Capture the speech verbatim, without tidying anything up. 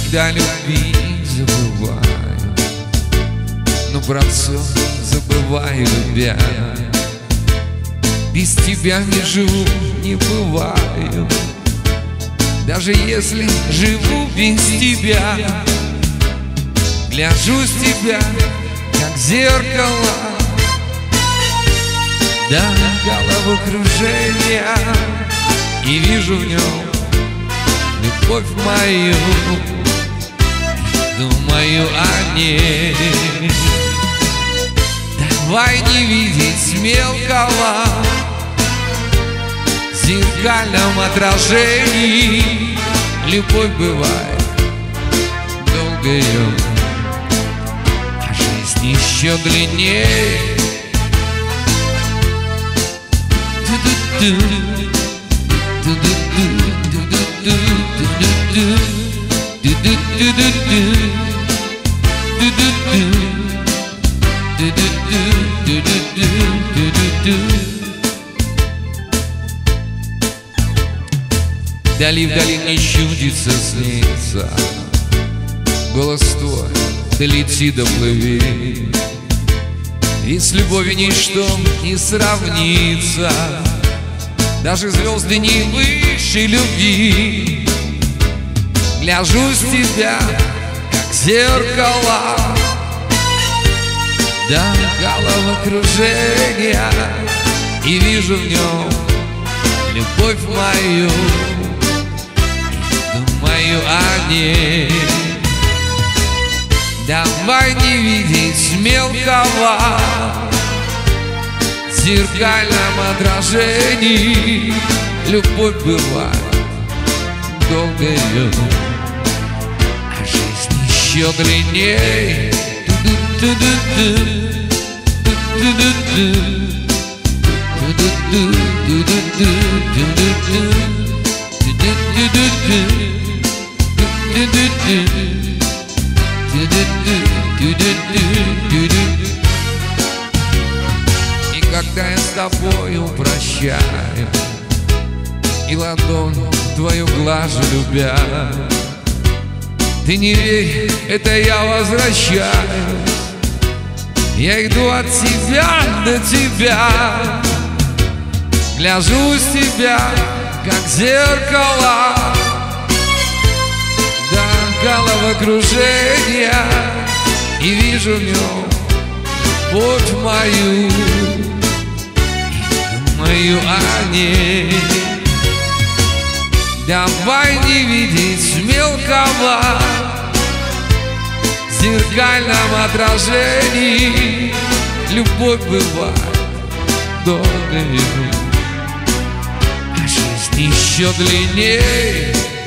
когда любить забываю, но про все забываю, любя. Без тебя не живу, не бываю, даже если живу без тебя. Гляжу с тебя, как в зеркало, до головокружения, и вижу в нем любовь мою, думаю о ней. Давай не видеть мелкого в зеркальном отражении. Любовь бывает долгою, а жизнь еще длиннее. Вдали, вдали мне чудится, снится голос твой, долети, доплыви. И с любовью ничто не сравнится, даже звезды не выше любви. Гляжу с тебя, как зеркало, до головокружения, и вижу в нем любовь мою, думаю о ней. Давай не видеть мелкого в зеркальном отражении. Любовь бывает долгою, а жизнь еще длиннее. И когда я с тобою прощаю и ладонь твою глажу, любя, ты не верь, это я возвращаюсь. Я иду от тебя до тебя, гляжу с тебя, как зеркало, до головокружения, и вижу в нем любовь мою, и думаю о ней. Давай не видеть мелкого в зеркальном отражении. Любовь бывает долгою, а жизнь еще длиннее.